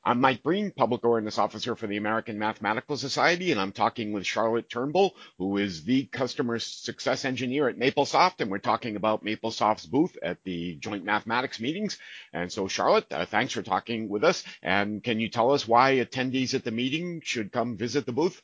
I'm Mike Breen, Public Awareness Officer for the American Mathematical Society, and I'm talking with Charlotte Turnbull, who is the Customer Success Engineer at MapleSoft, and we're talking about MapleSoft's booth at the Joint Mathematics meetings. And so, Charlotte, thanks for talking with us. And can you tell us why attendees at the meeting should come visit the booth?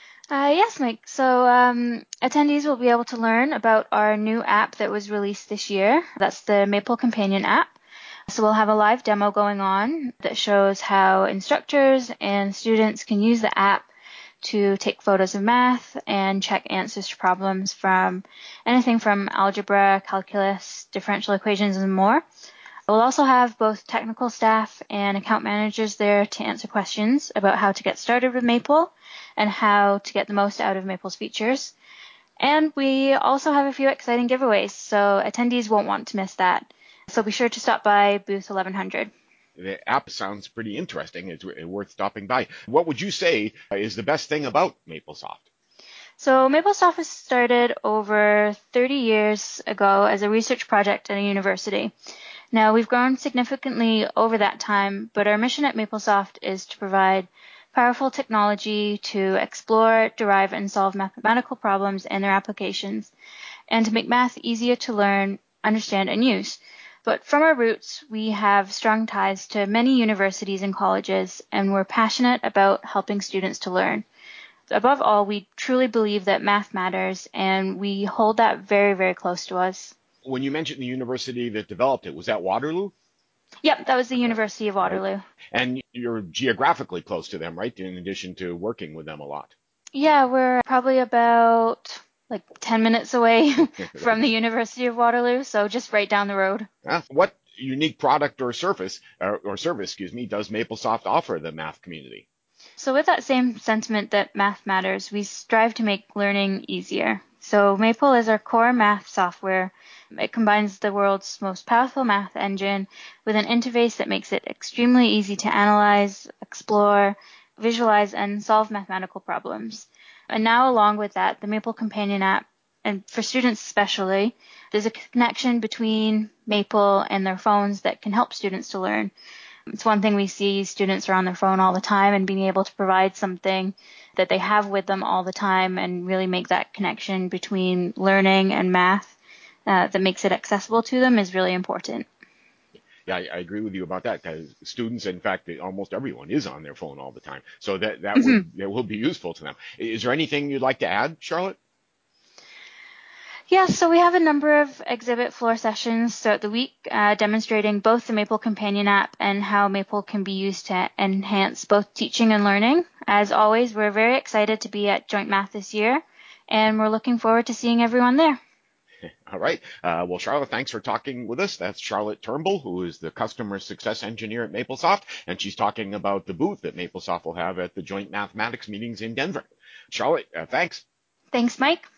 Yes, Mike. So attendees will be able to learn about our new app that was released this year. That's the Maple Companion app. So we'll have a live demo going on that shows how instructors and students can use the app to take photos of math and check answers to problems from anything from algebra, calculus, differential equations, and more. We'll also have both technical staff and account managers there to answer questions about how to get started with Maple and how to get the most out of Maple's features. And we also have a few exciting giveaways, so attendees won't want to miss that. So be sure to stop by booth 1100. The app sounds pretty interesting. It's worth stopping by. What would you say is the best thing about MapleSoft? So MapleSoft was started over 30 years ago as a research project at a university. Now, we've grown significantly over that time, but our mission at MapleSoft is to provide powerful technology to explore, derive, and solve mathematical problems and their applications, and to make math easier to learn, understand, and use. But from our roots, we have strong ties to many universities and colleges, and we're passionate about helping students to learn. Above all, we truly believe that math matters, and we hold that very, very close to us. When you mentioned the university that developed it, was that Waterloo? Yep, that was the University of All right. Waterloo. And you're geographically close to them, right? In addition to working with them a lot. Yeah, we're probably about 10 minutes away from the University of Waterloo, so just right down the road. What unique product or service, excuse me, does MapleSoft offer the math community? So with that same sentiment that math matters, we strive to make learning easier. So Maple is our core math software. It combines the world's most powerful math engine with an interface that makes it extremely easy to analyze, explore, visualize, and solve mathematical problems. And now along with that, the Maple Companion app, and for students especially, there's a connection between Maple and their phones that can help students to learn. It's one thing we see students are on their phone all the time, and being able to provide something that they have with them all the time and really make that connection between learning and math that makes it accessible to them is really important. Yeah, I agree with you about that because students, in fact, almost everyone is on their phone all the time. So that will be useful to them. Is there anything you'd like to add, Charlotte? Yeah, so we have a number of exhibit floor sessions throughout the week demonstrating both the Maple Companion app and how Maple can be used to enhance both teaching and learning. As always, we're very excited to be at Joint Math this year, and we're looking forward to seeing everyone there. All right. Well, Charlotte, thanks for talking with us. That's Charlotte Turnbull, who is the Customer Success Engineer at MapleSoft, and she's talking about the booth that MapleSoft will have at the Joint Mathematics meetings in Denver. Charlotte, thanks. Thanks, Mike.